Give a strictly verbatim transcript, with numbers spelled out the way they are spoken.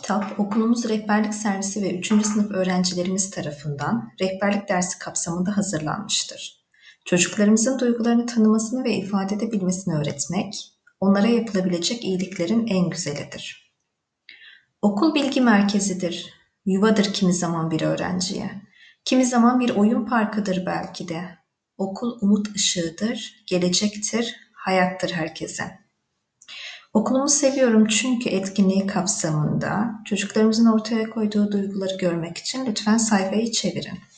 kitap okulumuz rehberlik servisi ve üçüncü sınıf öğrencilerimiz tarafından rehberlik dersi kapsamında hazırlanmıştır. Çocuklarımızın duygularını tanımasını ve ifade edebilmesini öğretmek, onlara yapılabilecek iyiliklerin en güzelidir. Okul bilgi merkezidir, yuvadır kimi zaman bir öğrenciye. Kimi zaman bir oyun parkıdır belki de. Okul umut ışığıdır, gelecektir, hayattır herkese. Okulumu seviyorum çünkü etkinliği kapsamında çocuklarımızın ortaya koyduğu duyguları görmek için lütfen sayfayı çevirin.